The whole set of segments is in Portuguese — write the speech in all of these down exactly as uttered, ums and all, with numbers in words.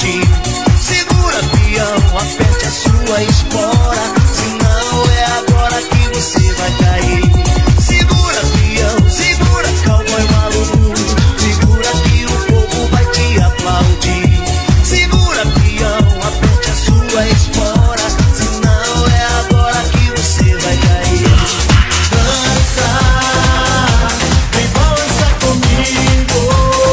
aplaudir. Segura, peão, aperte a sua espora, senão é agora que você vai cair. Segura, peão, segura, cowboy maluco, segura que o povo vai te aplaudir. Segura, peão, aperte a sua espora, senão é agora que você vai cair. Dança, vem balançar comigo.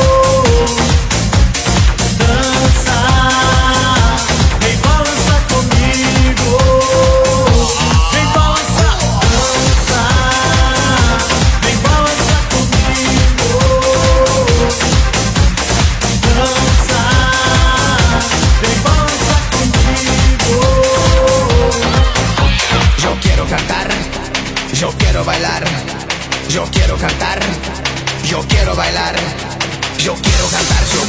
Dança, vem balançar comigo. Vem balançar, dança, vem balançar comigo. Dança, vem balançar comigo. Yo quiero cantar, yo quiero bailar, yo quiero cantar, yo quiero bailar, yo quiero cantar, yo